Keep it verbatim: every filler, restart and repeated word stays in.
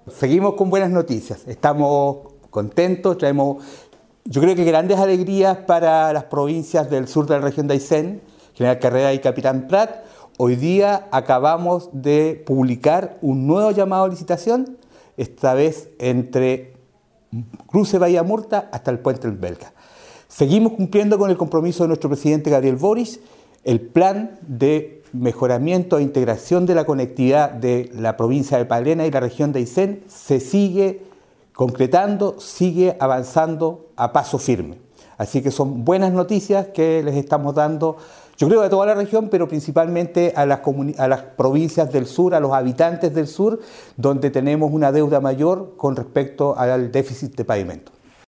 Seguimos con buenas noticias, estamos contentos, traemos, yo creo que grandes alegrías para las provincias del sur de la región de Aysén, General Carrera y Capitán Prat. Hoy día acabamos de publicar un nuevo llamado a licitación, esta vez entre Cruce Bahía Murta hasta el Puente del Belga. Seguimos cumpliendo con el compromiso de nuestro presidente Gabriel Boric, el plan de mejoramiento e integración de la conectividad de la provincia de Palena y la región de Aysén se sigue concretando, sigue avanzando a paso firme. Así que son buenas noticias que les estamos dando, yo creo, a toda la región, pero principalmente a las, a las provincias del sur, a los habitantes del sur, donde tenemos una deuda mayor con respecto al déficit de pavimento.